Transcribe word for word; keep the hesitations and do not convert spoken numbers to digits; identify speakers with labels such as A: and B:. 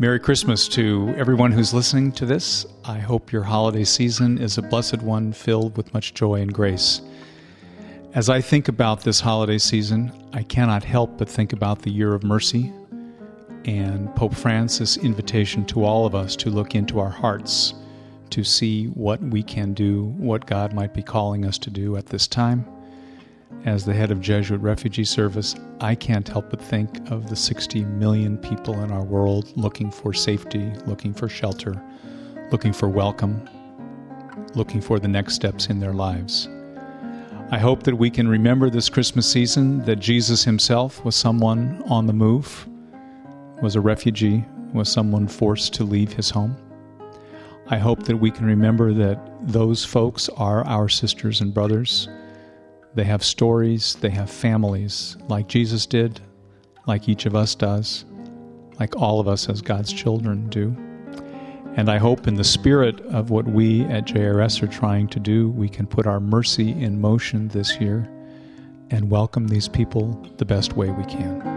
A: Merry Christmas to everyone who's listening to this. I hope your holiday season is a blessed one filled with much joy and grace. As I think about this holiday season, I cannot help but think about the Year of Mercy and Pope Francis' invitation to all of us to look into our hearts, to see what we can do, what God might be calling us to do at this time. As the head of Jesuit Refugee Service, I can't help but think of the sixty million people in our world looking for safety, looking for shelter, looking for welcome, looking for the next steps in their lives. I hope that we can remember this Christmas season that Jesus himself was someone on the move, was a refugee, was someone forced to leave his home. I hope that we can remember that those folks are our sisters and brothers. They have stories, they have families, like Jesus did, like each of us does, like all of us as God's children do. And I hope in the spirit of what we at J R S are trying to do, we can put our mercy in motion this year and welcome these people the best way we can.